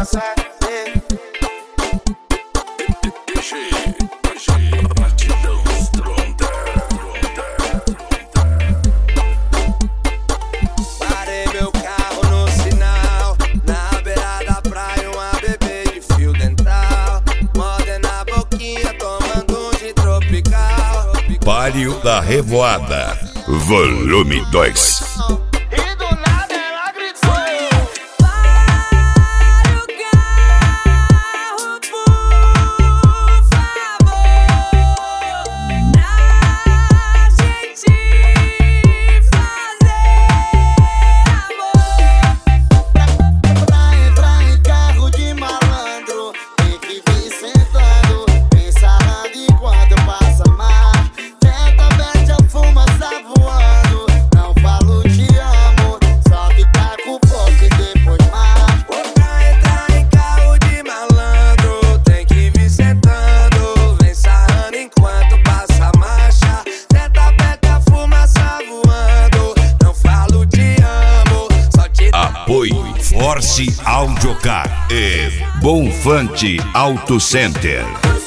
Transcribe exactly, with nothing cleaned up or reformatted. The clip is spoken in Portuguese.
Parei meu carro no sinal, na beira da praia, uma bebê de fio dental, mordendo a boquinha, tomando um de tropical. Palio da Revoada, volume dois. Force Audiocar e Bonfante Auto Center.